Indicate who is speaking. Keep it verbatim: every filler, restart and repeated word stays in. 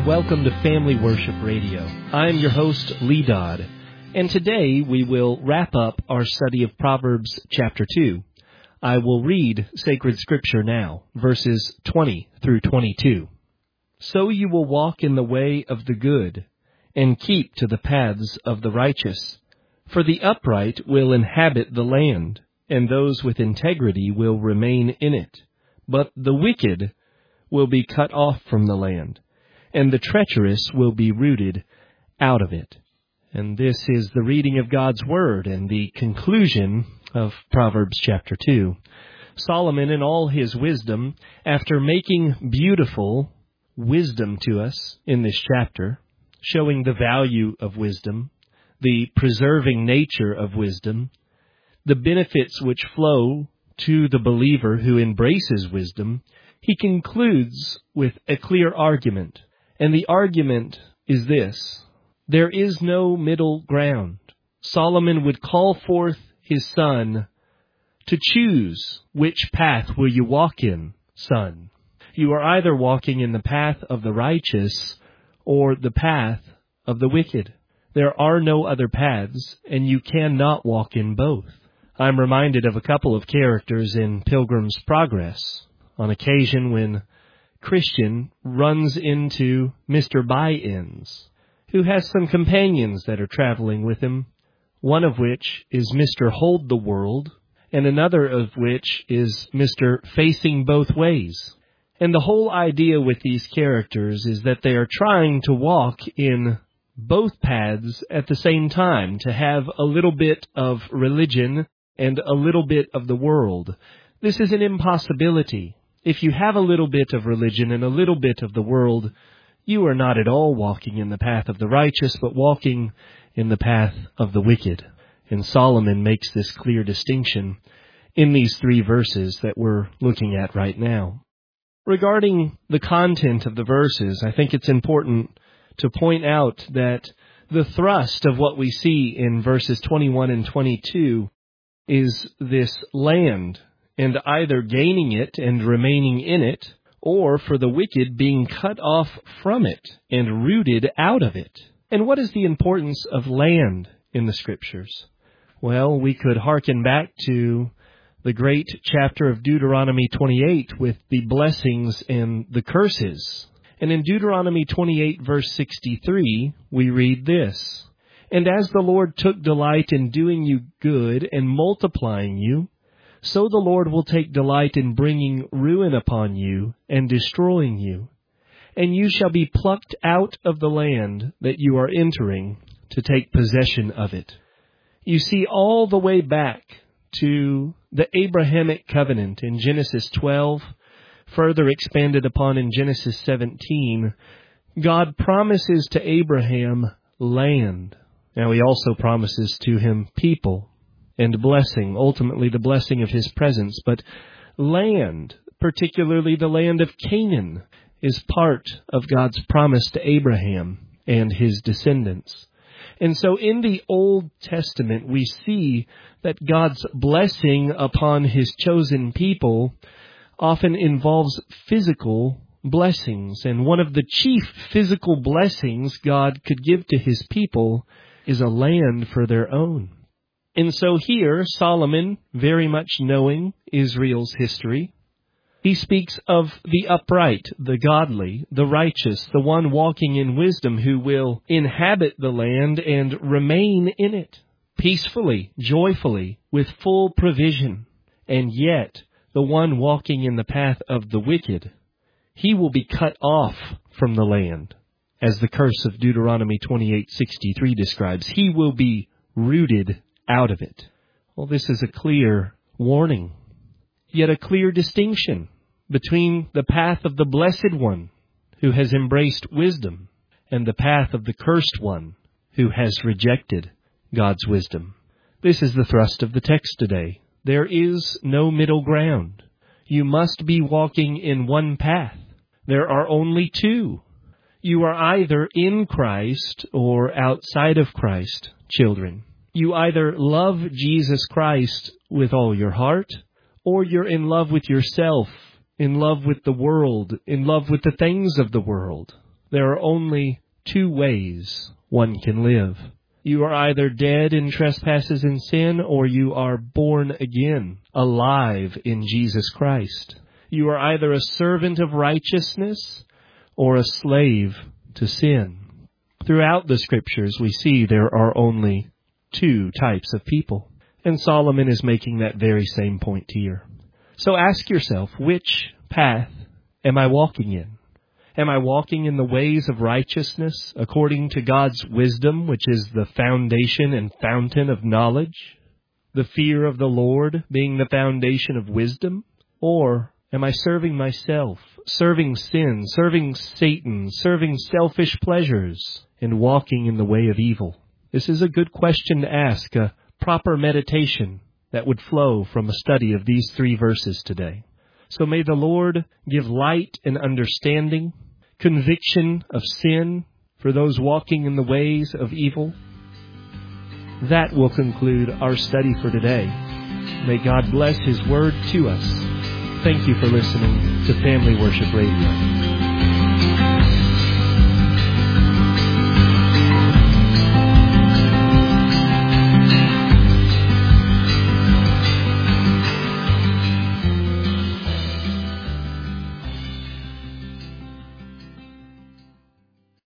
Speaker 1: and welcome to Family Worship Radio. I'm your host, Lee Dodd, and today we will wrap up our study of Proverbs chapter two. I will read Sacred Scripture now, verses twenty through twenty-two. So you will walk in the way of the good, and keep to the paths of the righteous. For the upright will inhabit the land, and those with integrity will remain in it. But the wicked will be cut off from the land, and the treacherous will be rooted out of it. And this is the reading of God's Word and the conclusion of Proverbs chapter two. Solomon, in all his wisdom, after making beautiful wisdom to us in this chapter, showing the value of wisdom, the preserving nature of wisdom, the benefits which flow to the believer who embraces wisdom, he concludes with a clear argument. And the argument is this: there is no middle ground. Solomon would call forth his son to choose which path will you walk in, son. You are either walking in the path of the righteous or the path of the wicked. There are no other paths, and you cannot walk in both. I'm reminded of a couple of characters in Pilgrim's Progress, on occasion when Christian runs into Mister Buy-ins, who has some companions that are traveling with him, one of which is Mister Hold the World, and another of which is Mister Facing Both Ways. And the whole idea with these characters is that they are trying to walk in both paths at the same time, to have a little bit of religion and a little bit of the world. This is an impossibility. If you have a little bit of religion and a little bit of the world, you are not at all walking in the path of the righteous, but walking in the path of the wicked. And Solomon makes this clear distinction in these three verses that we're looking at right now. Regarding the content of the verses, I think it's important to point out that the thrust of what we see in verses twenty-one and twenty-two is this land, and either gaining it and remaining in it, or for the wicked being cut off from it and rooted out of it. And what is the importance of land in the Scriptures? Well, we could hearken back to the great chapter of Deuteronomy twenty-eight with the blessings and the curses. And in Deuteronomy twenty-eight, verse sixty-three, we read this: And as the Lord took delight in doing you good and multiplying you, so the Lord will take delight in bringing ruin upon you and destroying you. And you shall be plucked out of the land that you are entering to take possession of it. You see, all the way back to the Abrahamic covenant in Genesis twelve, further expanded upon in Genesis seventeen, God promises to Abraham land. Now he also promises to him people and blessing, ultimately the blessing of his presence. But land, particularly the land of Canaan, is part of God's promise to Abraham and his descendants. And so in the Old Testament, we see that God's blessing upon his chosen people often involves physical blessings. And one of the chief physical blessings God could give to his people is a land for their own. And so here, Solomon, very much knowing Israel's history, he speaks of the upright, the godly, the righteous, the one walking in wisdom who will inhabit the land and remain in it, peacefully, joyfully, with full provision. And yet, the one walking in the path of the wicked, he will be cut off from the land, as the curse of Deuteronomy twenty-eight sixty-three describes. He will be rooted out of it. Well, this is a clear warning, yet a clear distinction between the path of the blessed one who has embraced wisdom and the path of the cursed one who has rejected God's wisdom. This is the thrust of the text today. There is no middle ground. You must be walking in one path. There are only two. You are either in Christ or outside of Christ, children. You either love Jesus Christ with all your heart, or you're in love with yourself, in love with the world, in love with the things of the world. There are only two ways one can live. You are either dead in trespasses and sin, or you are born again, alive in Jesus Christ. You are either a servant of righteousness or a slave to sin. Throughout the Scriptures, we see there are only two types of people. And Solomon is making that very same point here. So ask yourself, which path am I walking in? Am I walking in the ways of righteousness according to God's wisdom, which is the foundation and fountain of knowledge? The fear of the Lord being the foundation of wisdom? Or am I serving myself, serving sin, serving Satan, serving selfish pleasures, and walking in the way of evil? This is a good question to ask, a proper meditation that would flow from a study of these three verses today. So may the Lord give light and understanding, conviction of sin for those walking in the ways of evil. That will conclude our study for today. May God bless His Word to us. Thank you for listening to Family Worship Radio.